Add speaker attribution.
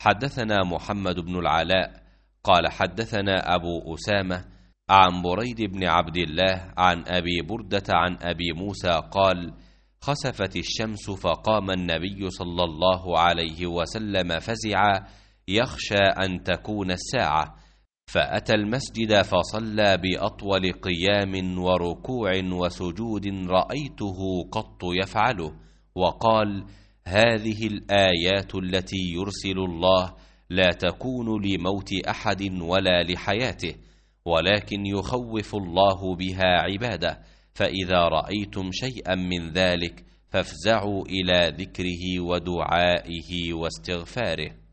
Speaker 1: حدثنا محمد بن العلاء قال حدثنا أبو أسامة عن بريد بن عبد الله عن أبي بردة عن أبي موسى قال: خسفت الشمس فقام النبي صلى الله عليه وسلم فزعا يخشى أن تكون الساعة، فأتى المسجد فصلى بأطول قيام وركوع وسجود رأيته قط يفعله، وقال: هذه الآيات التي يرسل الله لا تكون لموت أحد ولا لحياته، ولكن يخوف الله بها عباده، فإذا رأيتم شيئا من ذلك فافزعوا إلى ذكره ودعائه واستغفاره.